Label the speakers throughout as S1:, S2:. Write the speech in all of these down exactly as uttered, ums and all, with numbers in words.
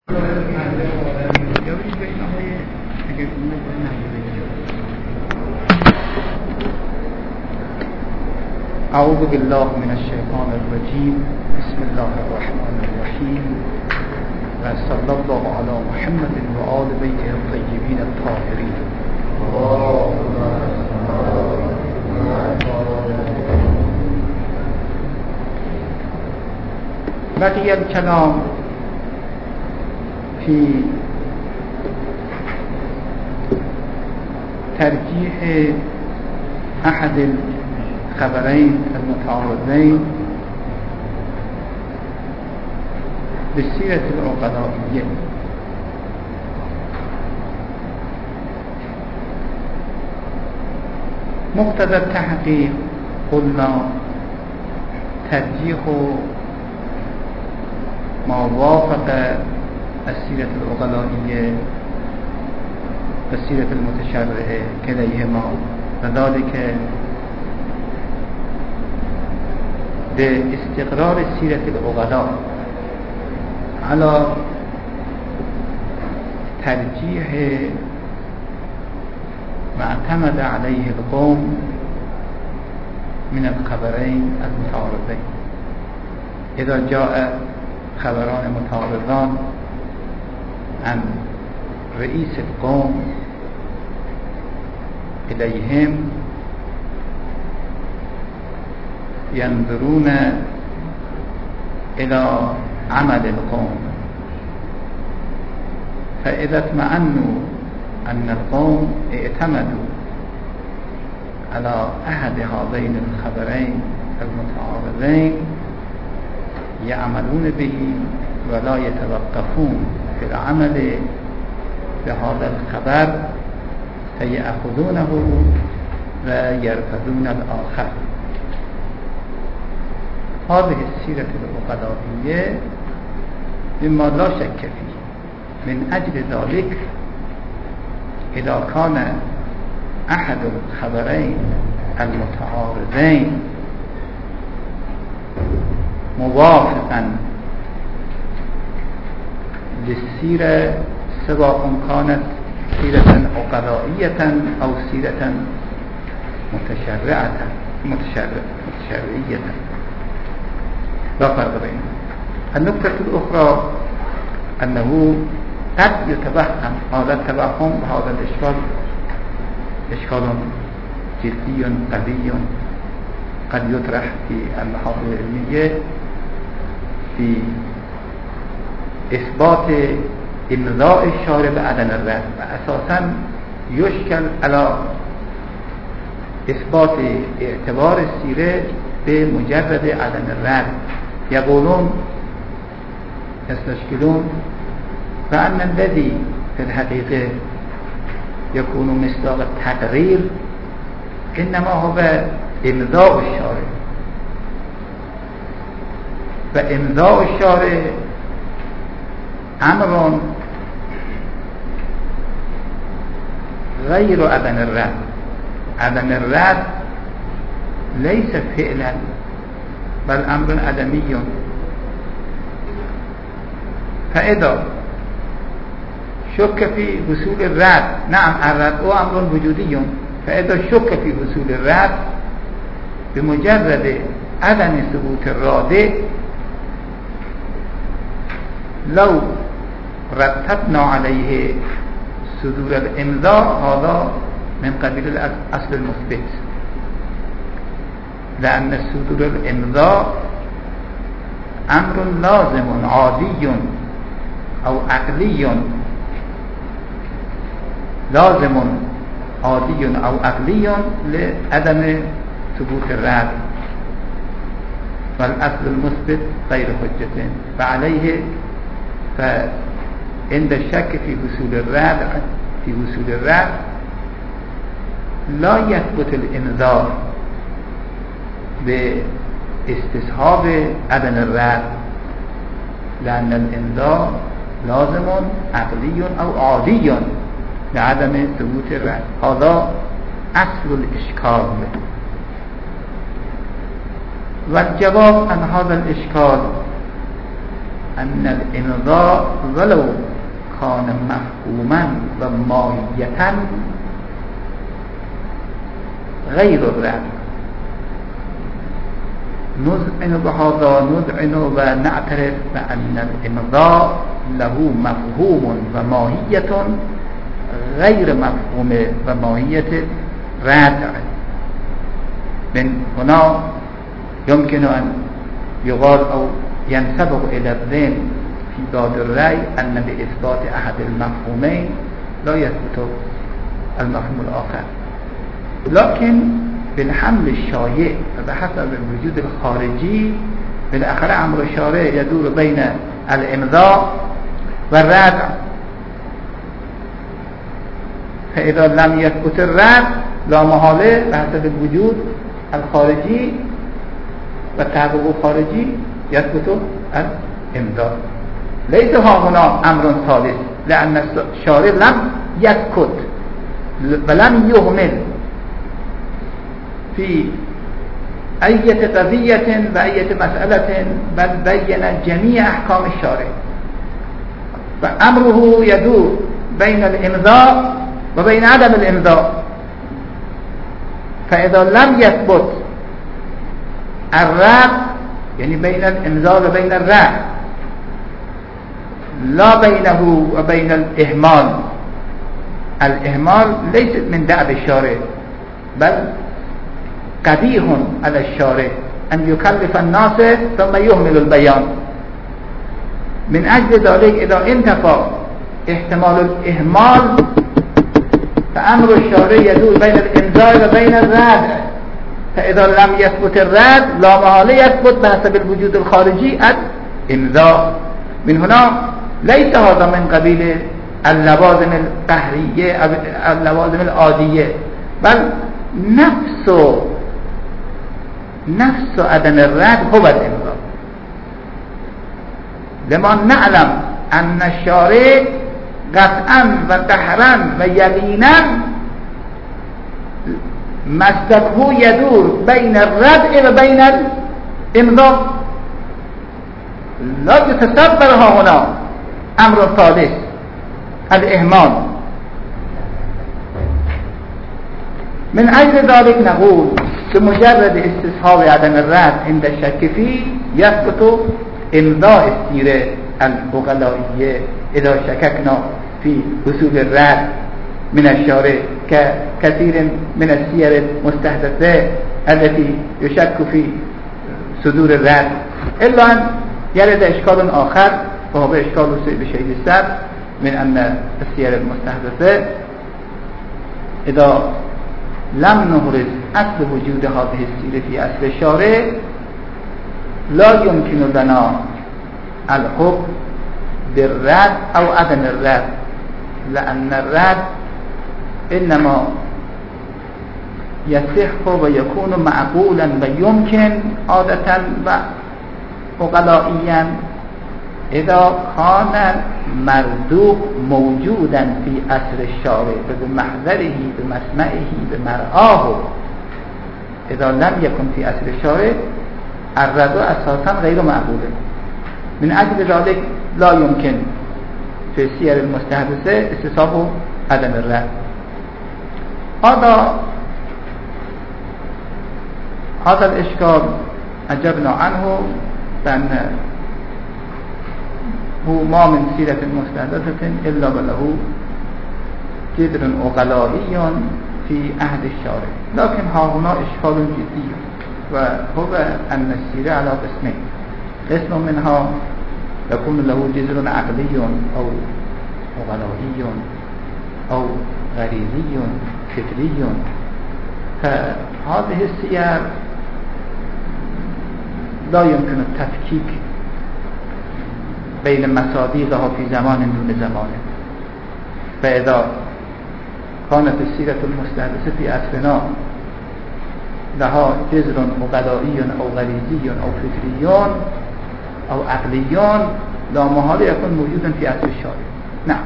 S1: اعوذ بالله من الشیطان الرجیم. بسم الله الرحمن الرحیم و صلی الله علی محمد و آل بیته الطیبین الطاهرین. بقي الكلام في ترجيح أحد الخبرين المتعارضين بالسيرة العقلائية. مقتضى التحقيق قلنا ترجيح ما وافق السيرة العقلائية والسيرة المتشرعة كليهما، وذلك باستقرار السيرة العقلاء على ترجيح ما اعتمد عليه القوم من الخبرين المتعارضين. إذا جاء خبران متعارضان عن رئيس القوم إليهم ينظرون إلى عمل القوم، فإذا اطمأنوا أن القوم اعتمدوا على أحد هذين الخبرين المتعارضين يعملون به ولا يتوقفون في العمل بهذا الخبر فيأخذونه ويرفضون الآخر. هذه السيرة العقلائية مما لا شك فيه. من أجل ذلك إذا كان أحد الخبرين المتعارضين موافقا للسيرة سواء كانت سيرة عقلائية أو سيرة متشرعة متشرعية لا فرق بينهم. النقطة الأخرى أنه قد يتوهم هذا التوهم وهذا الإشكال إشكال جدي قوي قد يطرح في المحاضر العلمية في إثبات إمضاء الشارع بعدم الرد، وأساسا يشكل على إثبات اعتبار السيرة بمجرد عدم الرد. يقولون يستشكلون فأن الذي في الحقيقة يكون مصداق التقرير إنما هو إمضاء الشارع، فإمضاء الشارع أمر غير عدم الرد. عدم الرد ليس فعلا بل أمر عدمي. فإذا شك في وصول الرد، نعم الرد هو أمر وجودي، فإذا شك في وصول الرد بمجرد عدم ثبوت الرادع لو رتبنا عليه صدور الإمضاء هذا من قبيل الأصل المثبت، لأن صدور الإمضاء أمر لازم عادي أو عقلي، لازم عادي أو عقلي لعدم ثبوت الرد، والأصل المثبت غير حجة، فعليه فعند الشك في وصول الرد في وصول الرد لا يثبت الإنذار باستصحاب عدم الرد، لأن الإنذار لازم عقلي أو عادي لعدم ثبوت الرد. هذا أصل الإشكال. والجواب عن هذا الإشكال أن الإمضاء ولو كان مفهوما وماهية غير الرد. نذعن بهذا نذعن ونعترف بأن الإمضاء له مفهوم وماهية غير مفهوم وماهية ردع. من هنا يمكن أن يقال أو ينسبق إلى الذهن في بعض الرأي أن بإثبات أحد المفهومين لا يثبت المفهوم الآخر، لكن بالحمل الشائع وبحسب الوجود الخارجي بالآخر أمر الشارع يدور بين الإمضاء والردع. فإذا لم يثبت الردع لا محالة بحسب الوجود الخارجي والتحقق الخارجي يثبت الإمضاء. ليس ها هنا أمر ثالث، لأن الشارع لم يسكت ولم يهمل في أي قضية وأي مسألة، بل بين جميع أحكام الشارع، فأمره يدور بين الإمضاء وبين عدم الإمضاء. فإذا لم يثبت الرد يعني بين الإمضاء وبين الرد، لا بينه وبين الإهمال. الإهمال ليس من دأب الشارع، بل قبيح على الشارع أن يكلف الناس ثم يهمل البيان. من أجل ذلك إذا انتفى احتمال الإهمال فأمر الشارع يدور بين الإمضاء وبين الرد. فإذا لم يثبت الرد لا محالة يثبت بحسب الوجود الخارجي الإمضاء. من هنا ليس هذا من قبيل اللوازم القهرية أو اللوازم العادية، بل نفس نفس عدم الرد هو الإمضاء. لما نعلم أن الشارع قطعا و قهرا و يقينا مسلكه يدور بين الردع و بين الإمضاء، لا يتصور هنا أمر ثالث الإهمال. من أجل ذلك نقول بمجرد استصحاب عدم الرد عند الشك فيه يثبت إمضاء السيرة البغلائية إذا شككنا في وصول الرد من الشارع ككثير من السير المستحدثة التي يشك في صدور الرد، إلا أن يرد إشكال آخر وهو إشكال بشيء السبب من أن السير المستحدثة إذا لم نبرز أصل وجود هذه السيرة في أصل الشارع لا يمكن لنا الحكم بالرد أو عدم الرد، لأن الرد إنما يصح ويكون معقولا ويمكن عادة وعقلائيا إذا كان مردوق موجودا في أصل الشارع بمحضره بمسمعه بمرآه. إذا لم يكن في أصل الشارع الرد أساسا غير معقول. من أجل ذلك لا يمكن في السير المستحدثة استصحاب عدم الرد. هذا هذا الإشكال أجبنا عنه بأن هو ما من سيرة مستحدثة إلا وله جذر عقلائي في عهد الشارع. لكن ها هنا إشكال جدي، وهو أن السيرة على قسمين: قسم منها يكون له جذر عقلي أو عقلائي أو غريزي فكري. فهذه السير لا يمكن التفكيك بين مصادقها في زمان دون زمان. فإذا كانت السيرة المستحدثة في أصلنا لها جذر عقلائي أو غريزي أو فكري أو عقلي لا محالة يكون موجودا في أصل الشارع. نعم.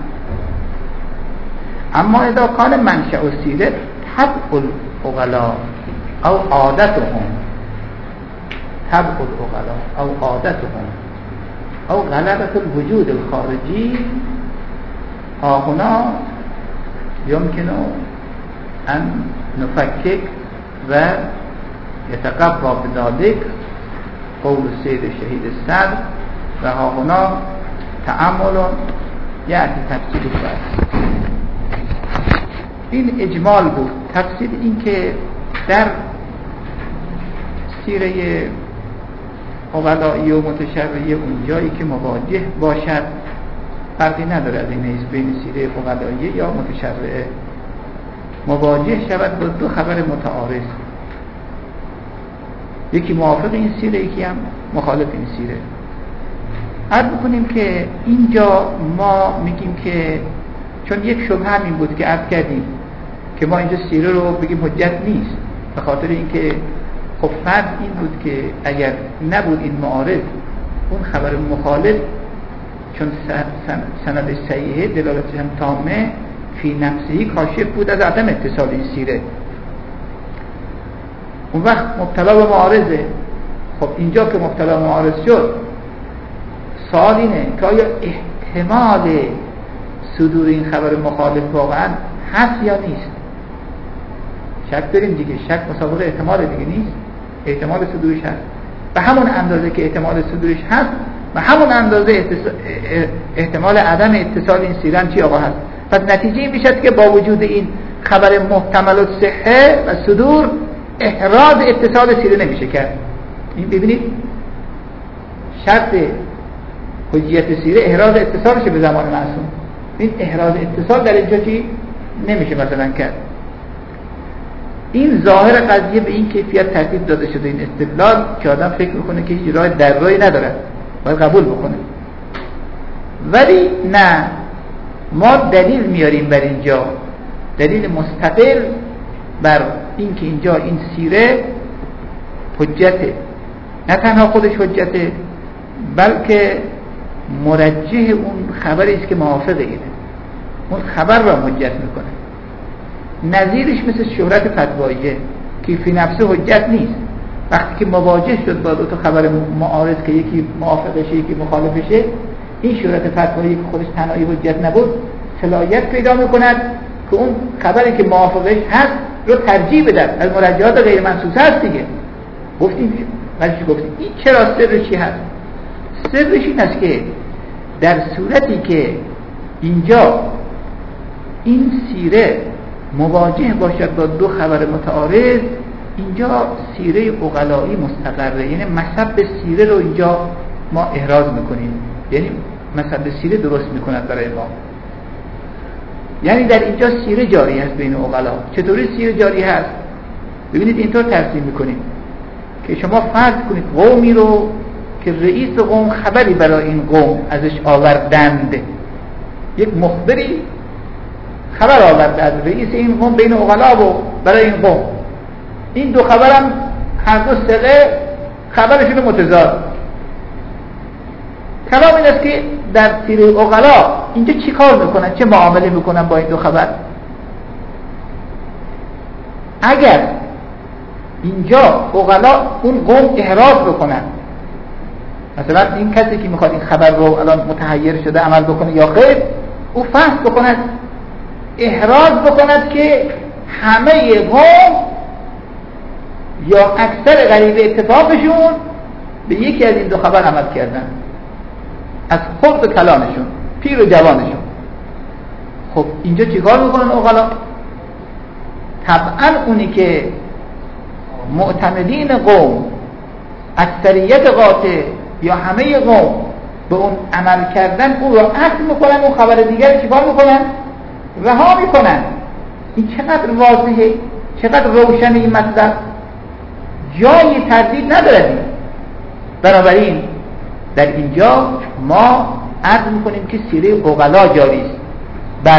S1: أما إذا كان منشأ السيرة طبع العقلاء أو عادتهم طبع العقلاء أو عادتهم او غلبة الوجود الخارجي ها هنا يمكن ان نفكك و يتقوى بذلك قول السيد الشهيد السعد و ها هنا تأمل یعنی تفسیر شد. این اجمال بود. تفسیر این که در سیره اغلایی و متشرعی اون جایی که مواجه باشد فرقی نداره از این نیست بین سیره اغلایی یا متشرعه مواجه شود با دو خبر متعارض، یکی موافق این سیره یکی هم مخالف این سیره. عرض بکنیم که اینجا ما میگیم که چون یک شبهه هم این بود که عرض کردیم که ما اینجا سیره رو بگیم حجت نیست، به خاطر اینکه خب فرض این بود که اگر نبود این معارض اون خبر مخالف چون سند صحیحه دلالتش هم تامه فی نفسهی کاشف بود از عدم اتصال این سیره، اون وقت مبتلا به معارضه. خب اینجا که مبتلا به معارض شد سوال اینه که آیا احتمال صدور این خبر مخالف واقعا هست یا نیست؟ شک داریم دیگه، شک مسابقه احتمال دیگه نیست، احتمال صدورش هست. به همون اندازه که احتمال صدورش هست و همون اندازه احتمال عدم اتصال این سیره چی آقا هست. پس نتیجه این میشد که با وجود این خبر محتمل الصحه و صدور احراز اتصال سیره نمیشه کرد. این ببینید شرط حجیت سیره احراز اتصالشه به زمان معصوم. این احراز اتصال در اینجا چی نمیشه مثلا کرد. این ظاهر قضیه به این کیفیت ترتیب داده شده این استدلال که آدم فکر میکنه که هیچ راه در رای نداره باید قبول بکنه. ولی نه، ما دلیل میاریم بر اینجا، دلیل مستقل بر این که اینجا این سیره حجته، نه تنها خودش حجته بلکه مرجح اون خبری است که موافق اینه، اون خبر را حجت میکنه. نظیرش مثل شهرت فتواییه که فی نفسه حجت نیست، وقتی که مواجه شد با دو تا خبر معارض که یکی موافقشه یکی مخالفشه، این شهرت فتوایی که خودش تنهایی حجت نبود صلاحیت پیدا میکند که اون خبری که موافقش هست رو ترجیح بده. از مرجحات غیر منصوصه هست دیگه. گفتیم ولی گفتیم این چرا سرش چی هست؟ سرش این است که در صورتی که اینجا این سیره مواجه باشد با دو خبر متعارض، اینجا سیره عقلایی مستقره، یعنی مصب سیره رو اینجا ما احراز میکنیم، یعنی مصب سیره درست میکند برای ما. یعنی در اینجا سیره جاری هست بین عقلا. چطوری سیره جاری هست؟ ببینید اینطور ترسیم میکنیم که شما فرض کنید قومی رو که رئیس قوم خبری برای این قوم ازش آوردند، یک مخبری خبر آورده از رئیس این قوم بین عقلا و برای این قوم، این دو خبرم هر دو ثقه خبرشون متضاد. کلام این است که در سیره عقلا اینجا چی کار میکنن، چه معامله میکنن با این دو خبر؟ اگر اینجا عقلا اون قوم احراز بکنن، مثلا این کسی که میخواد این خبر رو الان متحیر شده عمل بکنه یا خیر، او فحص بکند احراز بکند که همه قوم یا اکثر غریبه اتفاقشون به یکی از این دو خبر عمل کردن، از خود و کلانشون، پیر و جوانشون. خب اینجا چیکار میکنن عقلا؟ طبعا اونی که معتمدین قوم، اکثریت قاطع یا همه قوم به اون عمل کردن، اون رو عکس میکنن، اون خبر دیگر چیکار میکنن؟ رها میکنن. این چقدر واضحه، چقدر روشن این مطلب، جای تردید ندارد. بنابراین در اینجا ما عرض میکنیم که سیره عقلا جاری است بر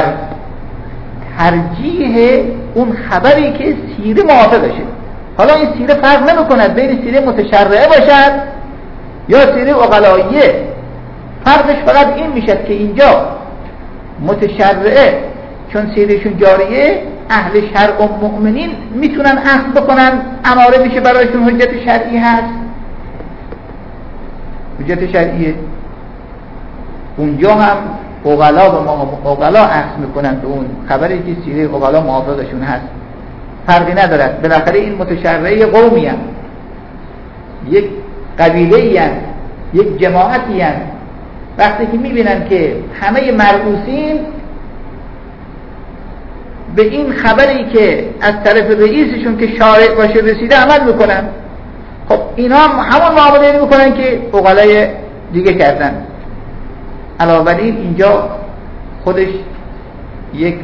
S1: ترجیح اون خبری که سیره موافقشه. حالا این سیره فرق نمیکند بین سیره متشرعه باشد یا سیره عقلاییه، فرقش فقط این میشد که اینجا متشرعه چون سیرهشون جاریه، اهل شرع و مؤمنین میتونن اخذ بکنن، اماره میشه برایشون حجت شرعی هست، حجت شرعیه. اونجا هم عقلا به عقلا عکس میکنن به اون خبری که سیره عقلا موافقشون هست، فرقی ندارد. بالاخره این متشرع قومی هست، یک قبیله هست، یک جماعتی هست. وقتی که میبینن که همه مرئوسین به این خبری که از طرف رئیسشون که شارع باشه رسیده عمل میکنن، خب اینا هم همون معامله میکنن که عقلای دیگه کردن. علاوه بر این اینجا خودش یک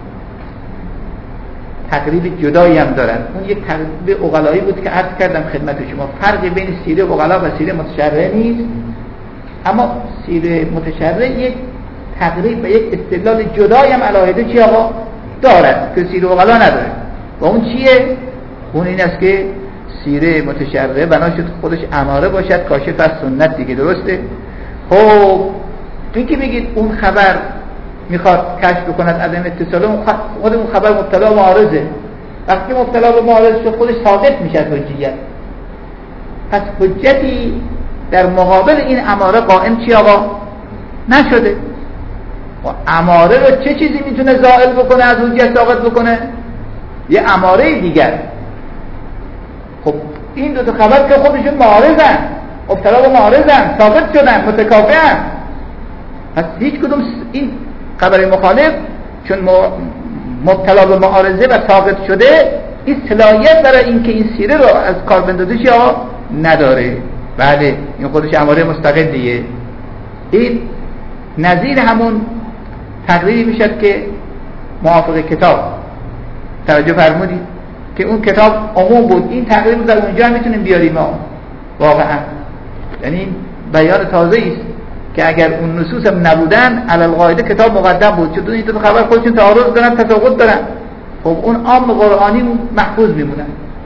S1: تقریب جدایی هم دارن. اون یک تقریب عقلایی بود که عرض کردم خدمت شما. فرقی بین سیره عقلا و سیره متشرع نیست، اما سیره متشرع یک تقریب و یک استدلال جدایی هم علاهده چی آقا دارد که سیره عقلا نداره. و اون چیه؟ اون این است که سیره متشرع بنا شد خودش اماره باشد کاشف از سنت دیگه، درسته؟ خب این که بگید اون خبر میخواد کشف بکند عدم اتصال، خود اون خبر مبتلا به معارضه. وقتی مبتلا به معارض شد خودش ثابت میشه حجیت. پس حجتی در مقابل این اماره قائم چی آقا نشده. و اماره رو چه چیزی میتونه زائل بکنه از حجیت ساقط بکنه؟ یه اماره دیگر. خب این دو تا خبر که خودشون معارضن، مبتلا به معارضن، ثابت شدن، متکافئن. پس هیچ کدوم این خبر مخالف چون مبتلا به معارضه و ثابت شده این صلاحیت برای اینکه این سیره رو از کار بندازه یا نداره. بله این خودش اماره مستقلیه. این نظیر همون تقریری میشد که موافق کتاب توجه فرمودید که اون کتاب عموم بود. این تقریب در اونجا هم میتونیم بیاریم ما واقعا، یعنی بیان تازه است که اگر اون نصوص هم نبودن علی القاعده کتاب مقدم بود. چون این دو خبر خودشون تعارض دارن، تفاوت دارن، خب اون عام قرآنی محفوظ میمونن.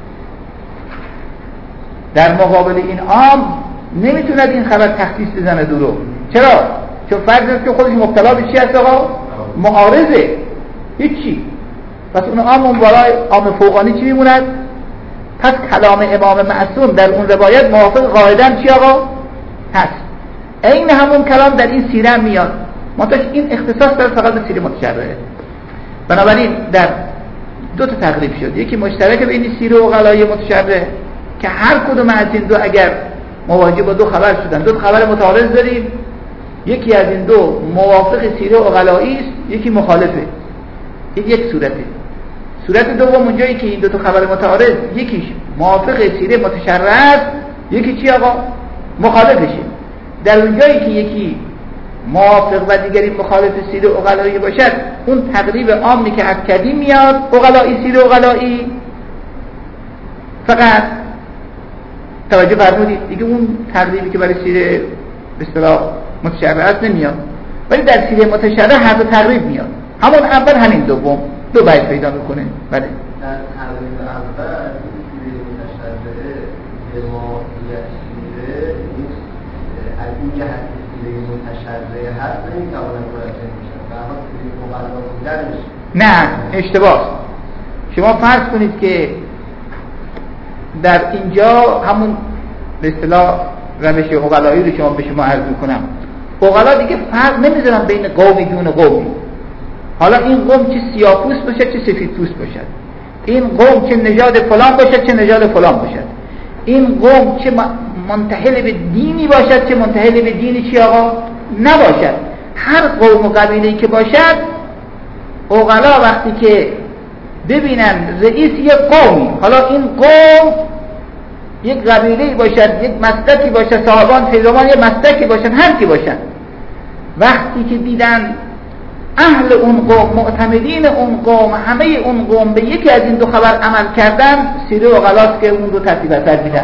S1: در مقابل این عام نمیتوند این خبر تخصیص بزنه دورو. چرا؟ چون فرض است که خودش مبتلا به چی هست آقا؟ معارضه، هیچی. پس اون عام اون بالای عام فوقانی چی میموند؟ پس کلام امام معصوم در اون روایت موافق قاعدن چی آقا؟ هست. این همون کلام در این سیره میاد، منتها این اختصاص داره فقط به سیره متشرعه. بنابراین در دو تا تقریب شد، یکی مشترک بین سیره و عقلای متشرع که هر کدوم از این دو اگر مواجه با دو خبر شدن، دو خبر متعارض داریم، یکی از این دو موافق سیره و عقلایی است، یکی مخالفه. این یک صورته. صورت دوم اونجایی که این دو تا خبر متعارض یکیش موافق سیره متشرع است، یکی چی آقا؟ مخالفشه. در اونجایی که یکی موافق و دیگری مخالف سیره عقلایی باشد، اون تقریب عامی که عرض کردیم میاد، عقلایی سیره عقلایی. فقط توجه فرمودید دیگه اون تقریبی که برای سیره به اصطلاح متشرع است نمیاد، ولی در سیره متشرع هر دو تقریب میاد. همون اول همین دوم دو بیت پیدا میکنه. بله
S2: در تقریب اول سیره متشرع به ماهیت سیره از این جهت سیره متشرع هست نمیتواند مراجعه میشه و اما سیره مقلا بودنش
S1: نه اشتباه. شما فرض کنید که در اینجا همون به اصطلاح روش عقلایی رو شما به شما عرض میکنم. عقلا دیگه فرق نمیذارن بین قومی دون قومی. حالا این قوم چه سیاه‌پوست باشد چه سفیدپوست باشد، این قوم چه نژاد فلان باشد چه نژاد فلان باشد، این قوم چه منتحل به دینی باشد چه منتحل به دینی چی آقا نباشد، هر قوم و قبیله‌ای که باشد، عقلا وقتی که ببینن رئیس یک قومی، حالا این قوم یک قبیله‌ای باشد، یک مسلکی باشد، صاحبان پیروان یک مسلکی باشد، هر کی باشد، وقتی که دیدن اهل اون قوم، معتمدین اون قوم، همه اون قوم به یکی از این دو خبر عمل کردن، سیره عقلاست که اون رو ترتیب اثر میدن.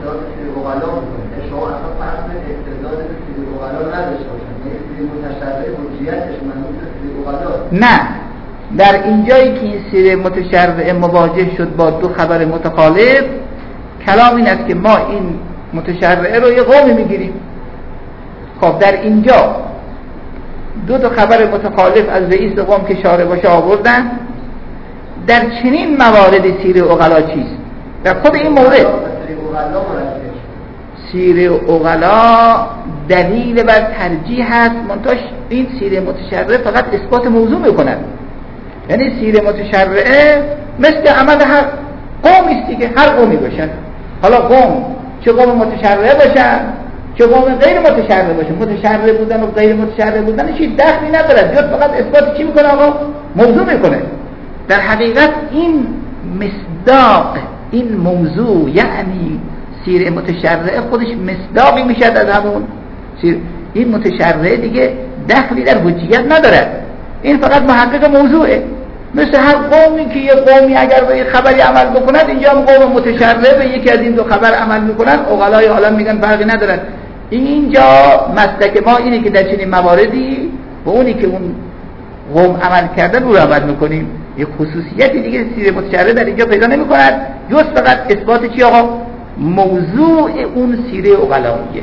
S2: شما اصلا فرض اقتضاد سیره عقلا نداشته باشن، سیره متشرع حجیتش منوط به سیره عقلا.
S1: نه، در اینجایی که این سیره متشرع مواجه شد با دو خبر متخالف، کلام این است که ما این متشرعه رو یه قومی میگیریم. خب در اینجا دو تا خبر متخالف از رئیس قوم که شارع باشه آوردن. در چنین موارد سیره عقلا چیست؟ در خود این مورد سیره عقلا دلیل بر ترجیح هست، منتها این سیره متشرعه فقط اثبات موضوع میکند. یعنی سیره متشرعه مثل عمل هر قومی است دیگه، هر قومی باشن، حالا قوم چه قوم متشرعه باشن چه قوم غیر متشرعه باشن، متشرعه بودن و غیر متشرعه بودن هیچ دخلی نداره، جز فقط اثبات چی میکنه آقا؟ موضوع میکنه. در حقیقت این مصداق این موضوع، یعنی سیره متشرعه خودش مصداقی میشد از همون سیره. این متشرعه دیگه دخلی در حجیت نداره، این فقط محقق موضوعه. مثل هر قومی که یه قومی اگر به یه خبری عمل بکند، اینجا هم قوم متشرعه به یکی از این دو خبر عمل میکنن، عقلای عالم میگن فرقی ندارد. اینجا مسلک ما اینه که در چنین مواردی و اونی که اون قوم عمل کرده رو عمل میکنیم. یه خصوصیتی دیگه سیره متشرعه در اینجا پیدا نمیکند جز فقط اثبات چی آقا؟ موضوع اون سیره عقلاییه.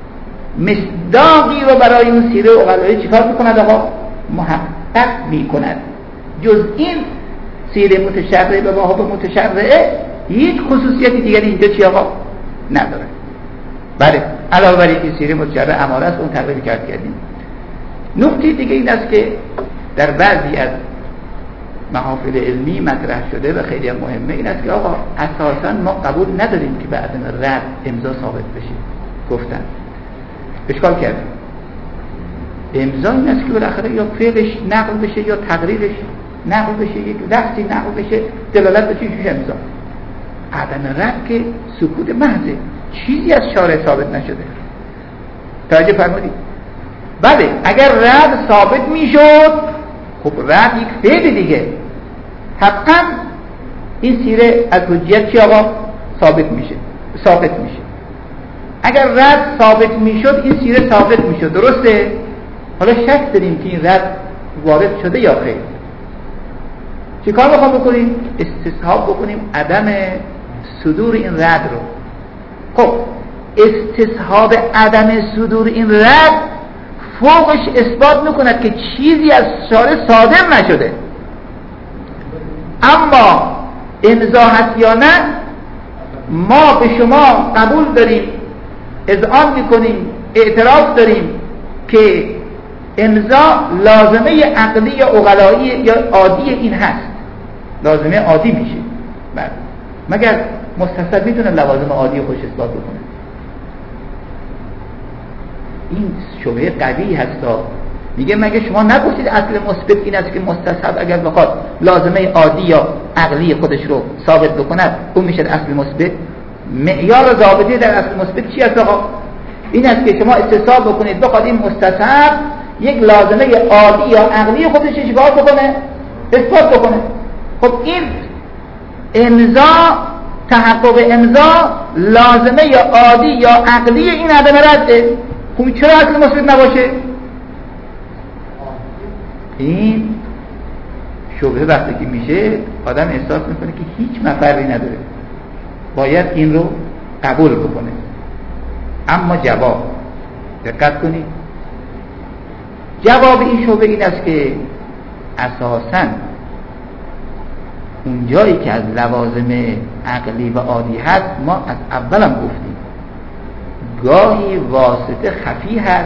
S1: مصداقی رو برای اون سیره عقلایی چیکار میکند آقا؟ محقق میکند. جز این سیره متشرعه به باب متشرعه هیچ خصوصیتی دیگری اینجا چی آقا؟ نداره. بله، علاوه بر اینکه سیره متشرعه اماره است، اون تقریبی کرد کردیم. نکته دیگه این است که در بعضی از محافل علمی مطرح شده و خیلی مهمه، این است که آقا اساسا ما قبول نداریم که بعد از رد امضا ثابت بشه. گفتن اشکال کردیم. امضا این است که بالاخره یا فعلش نقل بشه یا تقریرش نقل بشه، یک لفظی نقل بشه دلالت بشه چیش امضا. عدم رد که سکوت محضه، چیزی از شارع ثابت نشده. توجه فرمودید؟ بله، اگر رد ثابت میشد، خب رد یک فعل دیگه، حقا این سیره از حجیت چی آقا؟ ثابت میشه، ثابت میشه. اگر رد ثابت میشد این سیره ثابت میشد، درسته؟ حالا شک داریم که این رد وارد شده یا خیر. چی کار بخوام بکنیم؟ استصحاب بکنیم عدم صدور این رد رو. خب استصحاب عدم صدور این رد فوقش اثبات میکند که چیزی از شارع صادر نشده، اما امضا هست یا نه ما به شما قبول داریم، اذعان میکنیم، اعتراف داریم که امضا لازمه عقلی یا عقلایی یا عادی این هست، لازمه عادی میشه. بله، مگر مستصحب میتونه لوازم عادی خوش اثبات بکنه؟ این شبهه قوی هستا. میگه مگه شما نگفتید اصل مثبت این است که مستصحب اگر بخواد لازمه عادی یا عقلی خودش رو ثابت بکند اون میشه اصل مثبت؟ معیار ضابطه در اصل مثبت چی است آقا؟ این است که شما استصحاب بکنید بخواد این مستصحب یک لازمه عادی یا عقلی خودش چیکار بکنه؟ اثبات بکنه. خب این امضا، تحقق امضا لازمه یا عادی یا عقلی این عدم رده. خب چرا اصل مثبت نباشه؟ این شبهه وقتی که میشه آدم احساس میکنه که هیچ مفری نداره، باید این رو قبول بکنه. اما جواب، دقت کنید، جواب این شبهه این است که اساساً اون جایی که از لوازم عقلی و عادی هست ما از اولم گفتیم گاهی واسطه خفی هست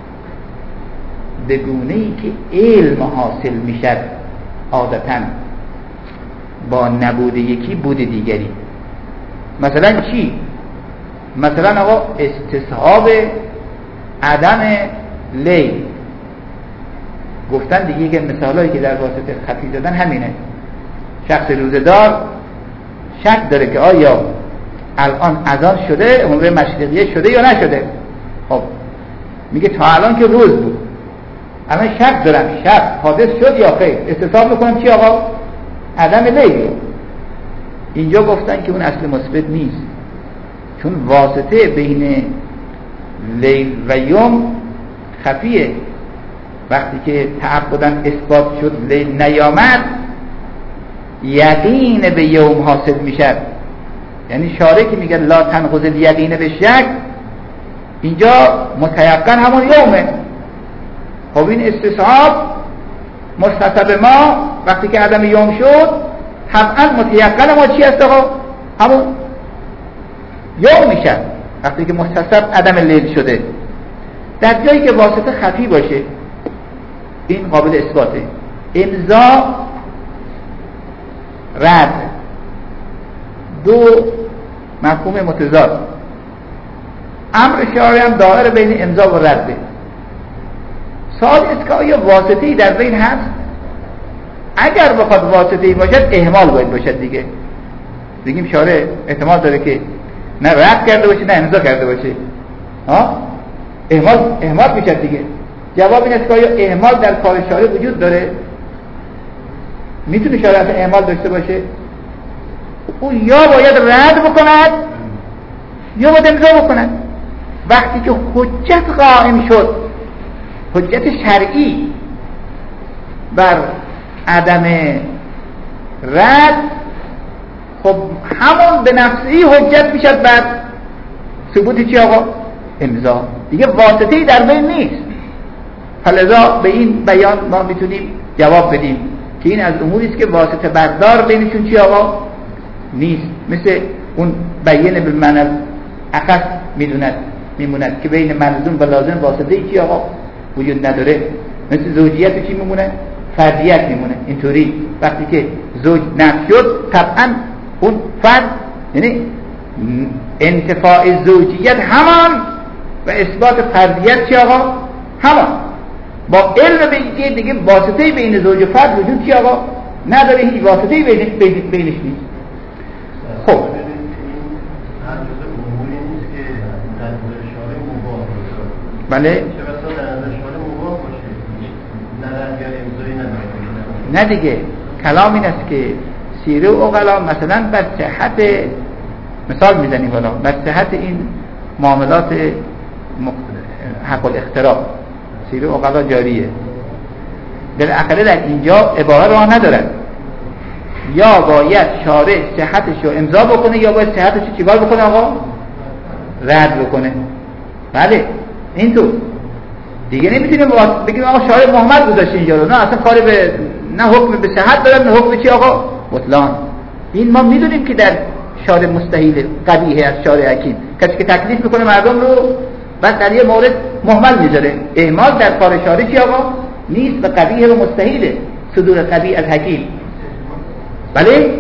S1: به گونه‌ای که علم حاصل میشد عادتاً با نبود یکی بود دیگری. مثلا چی؟ مثلا آقا استصحاب عدم لیل گفتن دیگه، که مثالایی که در واسطه خفی دادن همینه. شخص روزدار شک داره که آیا الان اذان شده، موقع مشرقیه شده یا نشده. خب میگه تا الان که روز بود، الان شک دارم شب حادث شد یا خیر، استصحاب میکنم چی آقا؟ عدم لیل. اینجا گفتن که اون اصل مثبت نیست، چون واسطه بین لیل و یوم خفیه. وقتی که تعبداً اثبات شد لیل نیامد، یقین به یوم حاصل میشد. یعنی شارع که میگه لا تنقض الیقین به شک، اینجا متیقن همون یومه. خب این استصحاب مستصحب ما وقتی که عدم یوم شد، طبعا متیقن ما چی است آقا؟ همون یوم میشه. وقتی که مستصحب عدم لیل شده، در جایی که واسطه خفی باشه این قابل اثباته. امضا رد، دو مفهوم متضاد. امر شارع هم دائر بین امضا و رده. سوال است که آیا واسطه‌ای در بین هست؟ اگر بخواد واسطه‌ای باشد اهمال باید باشد دیگه. بگیم شارع احتمال داره که نه رد کرده باشه نه امضا کرده باشه. ها؟ اهمال اهمال میشه دیگه. جواب این است که آیا اهمال در کار شارع وجود داره؟ میتونه شارع اصلا اهمال داشته باشه؟ او یا باید رد بکند یا باید امضا بکند. وقتی که حجت قائم شد، حجت شرعی بر عدم رد، خب همون به نفسی حجت میشد بر ثبوت چی آقا؟ امضا. دیگه واسطه‌ای در بین نیست. فلذا به این بیان ما میتونیم جواب بدیم که این از اموری است که واسطه بردار بینشون چی آقا؟ نیست. مثل اون بیان بالمعنی اخص میدوند میموند که بین ملزوم و لازم واسطه‌ای چی آقا؟ وجود نداره. مثل زوجیت چی میمونه؟ فردیت میمونه. اینطوری وقتی که زوج نفی شد طبعا اون فرد، یعنی انتفاع زوجیت همان و اثبات فردیت چی آقا؟ همان. با علم به اینکه دیگه واسطه‌ای بین زوج و فرد وجود چی آقا؟ نداره، هیچ واسطه‌ای بین بین بینش نیست. خب بله نه دیگه. کلام این است که سیره و عقلا مثلا بر صحت، مثال میزنیم حالا بر صحت این معاملات حق الاختراع سیره و عقلا جاریه، در اخره در اینجا عباره راه ندارد. یا باید شارع صحتش رو امضا بکنه یا باید صحتش رو چیکار بکنه آقا؟ رد بکنه. بله اینطور دیگه نمیتونیم بگیم آقا شارع محمد گذاشته اینجا رو، نه اصلا کاری به نه حکم به صحت دارد نه حکم چی آقا؟ بطلان. این ما میدونیم که در شارع مستحیل قبیحه از شارع حکیم، کسی که تکلیف میکنه مردم رو بعد در یه مورد مهمل میذاره. اهمال در کار شارع چی آقا؟ نیست و قبیحه و مستحیله صدور قبیح از حکیم. بله؟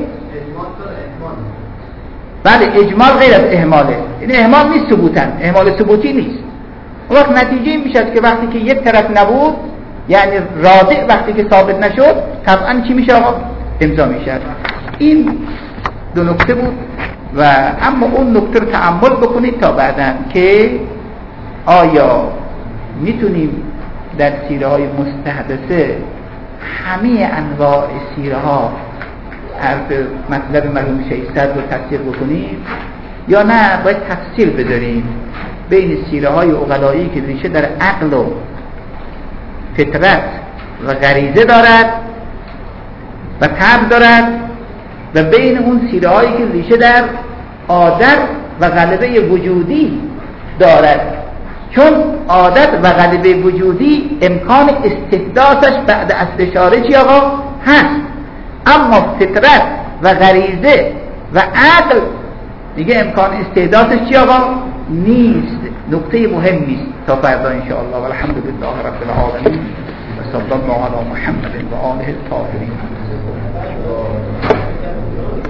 S1: بله اجمال غیر از اهماله. این اهمال نیست ثبوتاً، اهمال ثبوتی نیست. اون وقت نتیجه این میشد که وقتی که یک طرف نبود، یعنی راضع وقتی که ثابت نشد، طبعا چی میشه آقا؟ امضا میشه. این دو نکته بود و اما اون نکته رو تأمل بکنید تا بعداً که آیا میتونیم در سیره های مستحدثه همه انواع سیره ها حرف مطلب مرحوم شیخ صدر رو تفسیر بکنیم یا نه باید تفسیر بذاریم بین سیره های عقلایی که ریشه در عقل و فطرت و غریزه دارد و طبع دارد و بین اون سیره هایی که ریشه در عادت و غلبه وجودی دارد، چون عادت و غلبه وجودی امکان استحداثش بعد اصل شارع چی آقا؟ هست، اما فطرت و غریزه و عقل دیگه امکان استحداثش چی آقا؟ نیست. نکته مهم نیست. تا فردا انشاءالله و الحمدلله رب العالمین و صلی الله علی محمد و آله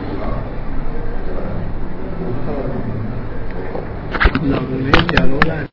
S1: الطاهرین.